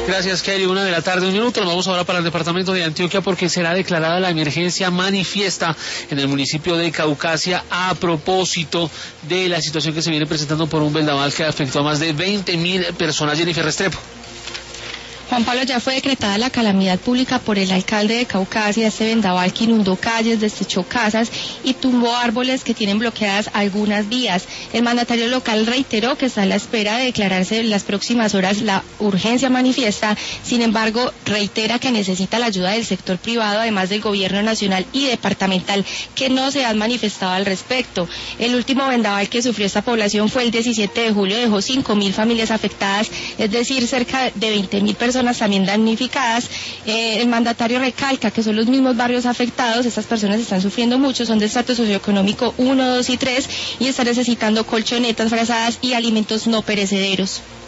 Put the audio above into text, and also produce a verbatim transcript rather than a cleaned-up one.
Gracias, Kelly. Una de la tarde, un minuto. Nos vamos ahora para el departamento de Antioquia porque será declarada la emergencia manifiesta en el municipio de Caucasia a propósito de la situación que se viene presentando por un vendaval que afectó a más de veinte mil personas. Jennifer Restrepo. Juan Pablo, ya fue decretada la calamidad pública por el alcalde de Caucasia, este vendaval que inundó calles, destechó casas y tumbó árboles que tienen bloqueadas algunas vías. El mandatario local reiteró que está a la espera de declararse en las próximas horas la urgencia manifiesta. Sin embargo, reitera que necesita la ayuda del sector privado, además del gobierno nacional y departamental, que no se han manifestado al respecto. El último vendaval que sufrió esta población fue el diecisiete de julio, dejó cinco mil familias afectadas, es decir, cerca de veinte mil personas también damnificadas. Eh, el mandatario recalca que son los mismos barrios afectados, estas personas están sufriendo mucho, son de estatus socioeconómico uno, dos y tres y están necesitando colchonetas, frazadas y alimentos no perecederos.